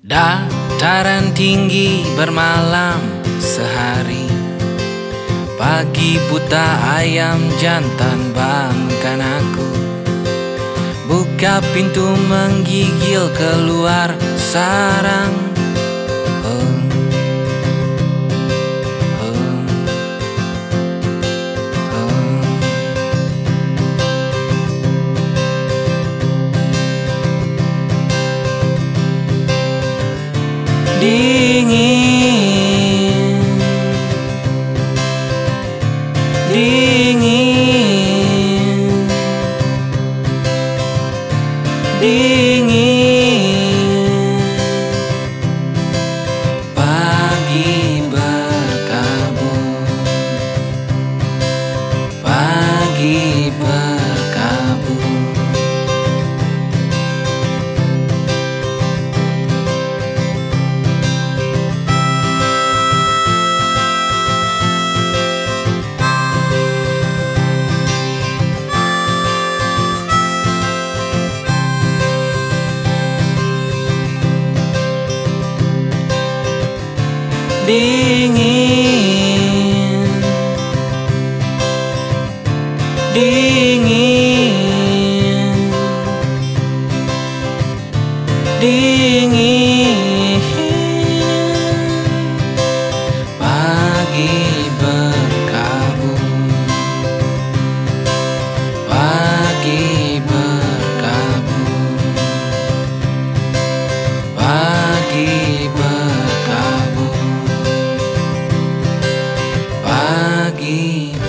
Dataran tinggi bermalam sehari, pagi buta ayam jantan bangunkan aku. Buka pintu menggigil keluar sarang. Dingin, dingin, dingin. Pagi berkabut, pagi berkabut. Dingin, dingin, dingin. Pagi berkabut, pagi berkabut, pagi berkabut, pagi.